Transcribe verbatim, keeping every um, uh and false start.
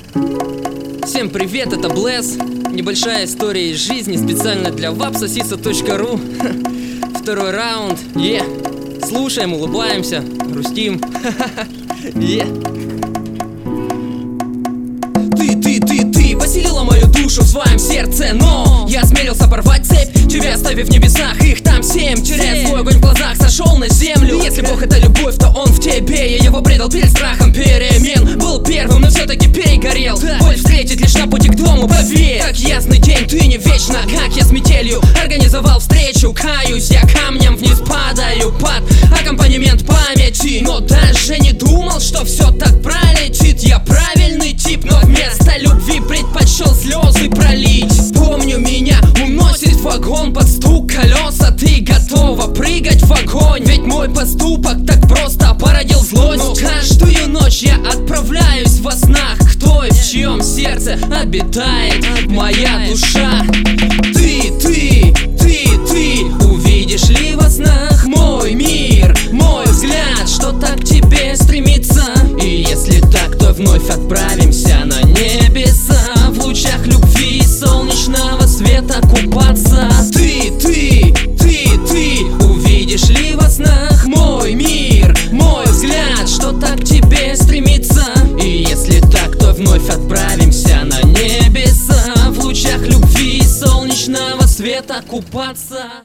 Всем привет, это Блэс. Небольшая история из жизни специально для вапсосиса точка ру. Второй раунд. Е. Слушаем, улыбаемся, грустим. Е. Ты, ты, ты, ты поселила мою душу в своем сердце, но я осмелился порвать цепь, тебя оставив в небесах, их там семь. Теряя свой огонь в глазах, сошел на землю. Если Бог это любовь, то он в тебе. Я его предал перед страхом перемен. Был первым, но все-таки перегорел. Боль встретит лишь на пути к дому, поверь. Как ясный день, ты не вечно, как я с метелью организовал встречу. Каюсь, я камнем вниз падаю под аккомпанемент памяти. Но даже не думал, что все так пролетит. Я правильный тип, но вместо любви предпочел слезы пролить. Помню, меня уносит в вагон под стук колеса. Ты готова прыгать в огонь, ведь мой поступок так просто породил злость. Но каждую ночь я отправляюсь во снах к той, в чьем сердце обитает моя душа. Ты, ты, ты, ты увидишь ли во снах мой мир, мой взгляд, что так к тебе стремится. И если так, то вновь отправимся на небеса, в лучах любви солнечного света купаться. Ты, ты, ты, ты увидишь ли во снах мой мир, мой взгляд, что так к тебе стремится. И если так, то вновь отправимся на небеса, в лучах любви солнечного света купаться.